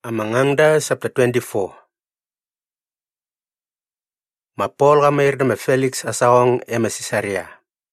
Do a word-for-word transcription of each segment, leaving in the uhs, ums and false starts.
Amanganda chapter twenty-four. Ma Paul gamair da ma Felix asawang ema Caesarea.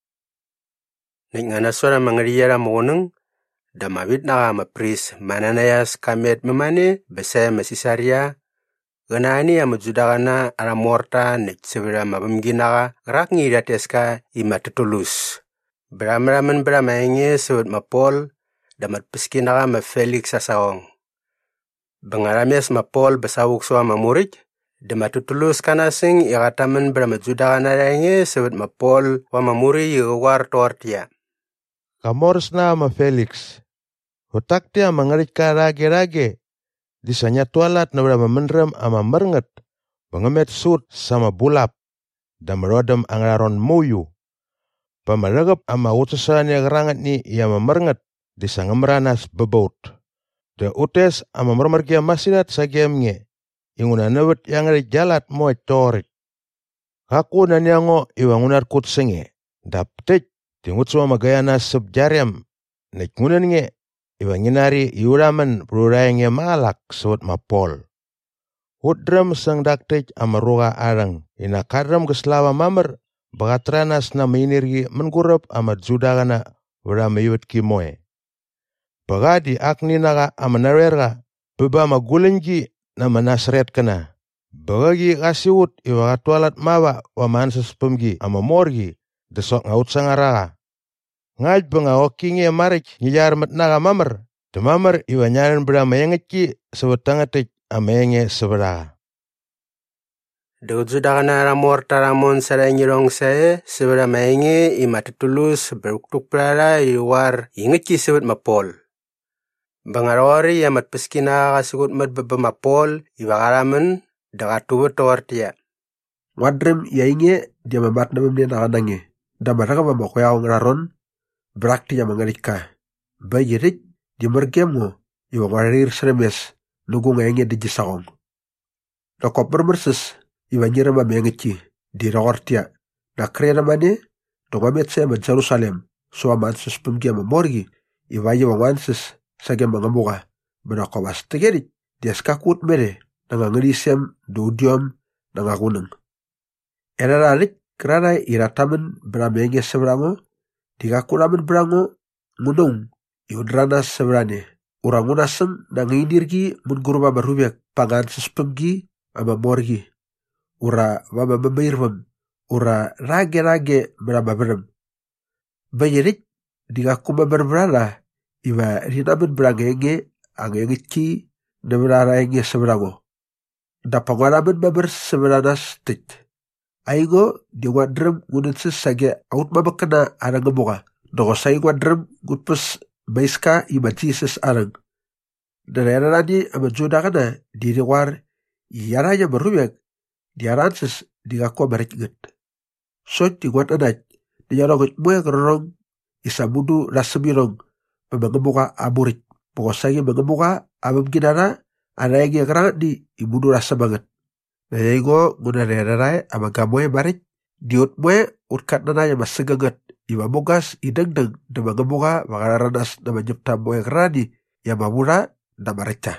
Ningana sora mangariyara monung da ma witna ma pris Mananias kamet memane besa ma Caesarea. Ganani ama judagana ara morta nek sebera ma bamginaga rak ngirateska ima tutulus. Beramraman beramainge sebut ma Paul da ma piskinaga ma Felix asawang. Bangarames ma Paul besawuk soa ma murid, da matutulus kanasing igataman berama judagana renge sebut ma Paul wa ma muri igawar tortia. Kamorsna ma Felix. Hutaktia mangarika rage-rage. Disanya tualat na berama menrem ama merenget. Bangemet sut sama bulap. Dan merodem anglaron muyu. Pamaragap ama utusan yang rangat ni ia memerenget. Disa ngemeranas bebaut. Da utes ama mermergia masirat sagemnge. Inguna nebet yang ada jalat moy torik. Kaku nan yango iwangunar kutsenge. Daptek tingut suama gayana subjariam. Nek ngunan nge iwanginari iuraman perurayangnya malak suat ma Paul. Hudram sang daktek ama roga arang. Ina kadram keslawa mamer. Bagatranas na mainirgi mengurap ama judagana berama iwet kimoy. Bagadi akni naga amanarerga beba magulenji na manasret kana. Bagagi kasiwut iwa katualat mawa wa mansas pemgi ama morgi desok ngaut sangaraga. Ngaj benga okinge marik nyijar mat naga mamer. De mamer iwa nyaran berama yengeki sewetangatik amenge seberaga. Dawjudagana ramor taramon saranyirong sae seberama yenge imatutulus beruktuk prara iwar ingeki sebut ma Paul. Bangarori yamat peskina kasugut mat bebema Paul iwagaramen dagatubu tortia. Wadrem yainge dia mamat na memne nakanange. Damaraga mamakoyaw ngararon brakti ya mangarika. Bayirik dia mergemo iwangarir seremes nugung yainge di jisakong. Nakop bermerses iwanyira mamengeki di rortia. Nakrena mane domamet saya man Jerusalem suamansus pemgia memorgi iwaye wawansus sagem mangamuka benakawas tegerik dia skakut mere nangangelisem dudiom nangaguneng. Erararik kerana iratamen beramenge seberango digakuramen berango ngunung iudranas seberane urangunaseng nangindirgi menguruma barubek pangan sespemgi ama morgi ura wama membeirwem ura rage-rage berama berem bayirik digakuma berberana iwa rinamen berangenge angengeki na beraraenge seberango. Dapangwaramen maber seberanas tit. Aigo di wadrem ngunensis sage out mabakana arang ngemoka. Doko say wadrem gutpes baiska ima Jesus arang. Darerani ama judakana diri war yaranya berubek diaransis digakwa barik nget. Sot di gwat anaj diyarogot muya kerorong isabudu rasemirong pemangemuka aburit. Pokosanya mengemuka abam kinara anayagi kerangat di ibudu rasa banget. Nah yago ngunarerarai ama gamoy barit diut moy urkat nanaya masegangat. Iwa mogas ideng-deng na mengemuka makararanas na menyepta moy kerani ya mamura na mareca.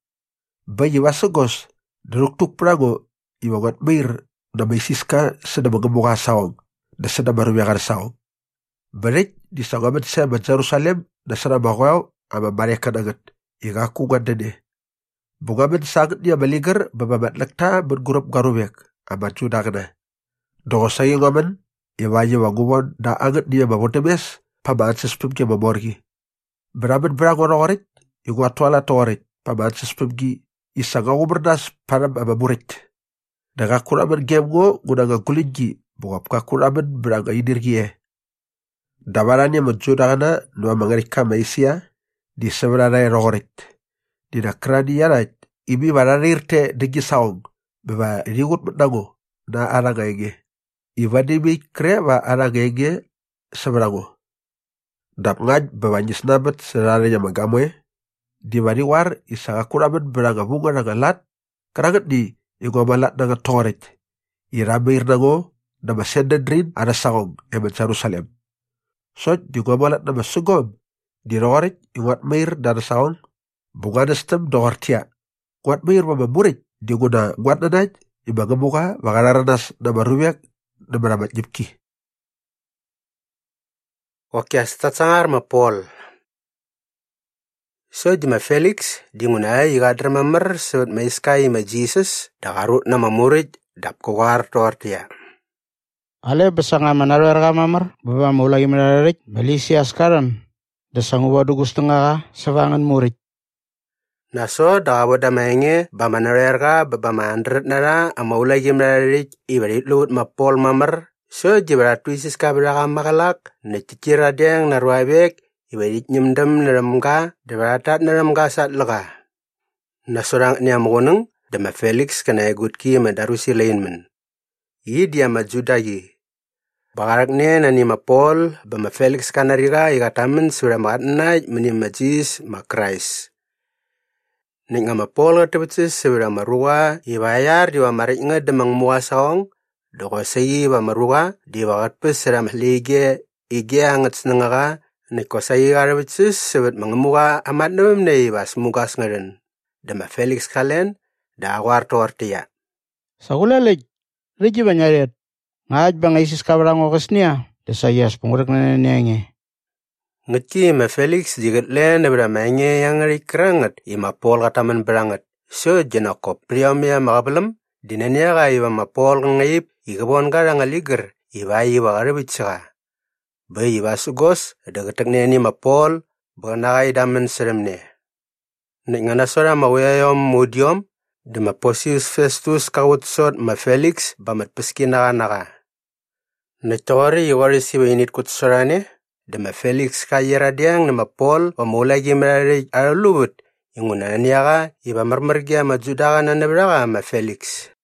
Bayi wasegos deruktuk prago iwa ngat mir na maisiska sedang mengemuka saong. Na sedang barubiakar saong. Barit di sangaman saya man Jerusalem na sana bakwaw ama mereka nagat. Igaku gandane. Bungaman sangat niya maligar bababat lakta bergurup garubek ama judagana. Doko sayo ngaman iwaye wangumon na angat niya mamotemes pamaan sespemki mamorgi. Beraman berang orang-orit igwatwala torit pamaan sespemki isangaw bernas param ama murit. Nagakuraman gemgo ngunanga gulingi bungap kakuraman berang idirgi eh. Damaranya menjudagana nua mangarika maisia di sebenarnya rorit. Di nakrani yarat ibi mararirte degi saung beba rigut menango na arangenge. Iba dibi kreba arangenge seberango. Dap ngaj bebanyis nabat seraranya magamoy. Di mariwar isangakuraman beranga bunga nangalat kerangat di igwamalat nanga torit. Irabir nango na masendedrin ana saung eman Jerusalem. Sot di gwamalat na masugom di rorit iwat mair dan saung bunga nestem dortia kuat mayur mama murid di guna guat nanaj iba ngemuka makalaranas na maruyak na maramat jipki. Oke astat sangar ma Paul. So di ma Felix di nguna igadar mamer sebut ma iskai ma Jesus dakarut na ma murid dap kuwar tortia. Ale besanga manarwer ka mamar, baba mulai menarik, Malaysia sekarang. Desangu wadu gustengah sevangan murid. Naso dawa da maenge ba manarwer ka baba mandret nara ama ulai menarik ibarit lut ma Paul mamar. So jibrat twisis ka beraka makalak na cicira deng narwabek ibarit nyemdem naram ka debaratat naram ka sat laka. Nasorang ni amuneng dama Felix kana egut ki madarusi lainmen. I dia ma Judagi. Bakarak ne nani ma Paul ba ma Felix kanariga igatamen sura matnaj meni ma Jesus ma Christ. Ninga ma Paul gatebetsis sura marua ibayar diwa marik nga demang muasong doko sayi ba marua diwa gatpes sura mahlege ige angat senengaga niko sayi gatebetsis sebut mangemuga amat nemem ne ibas mugas ngaren. Dama Felix kalen da war tortia. Sakula lej. Reji banyaret. Ngaj bang isis kabarang okesnia. Desayas pengurek na nenge. Ngeti ma Felix jigat len abra mange yang rikrangat ima Paul kataman berangat. So jenako priomia makabelam dinania ga iba ma Paul ngayip igabon ga ngaliger iba iba garabitsa. Ba iba sugos dagatak ni ma Paul banaga idamen seremne. Nek ngana sora mawayom mudiom Dema Posius Festus kawut sot ma Felix bamat peski naga-naga. Netori iwari siwa init kutsorane, dema Felix kayera diang nama Paul pamulagi merari aralubut, inguna niaga iba marmargia majudaga na nebraga ma Felix.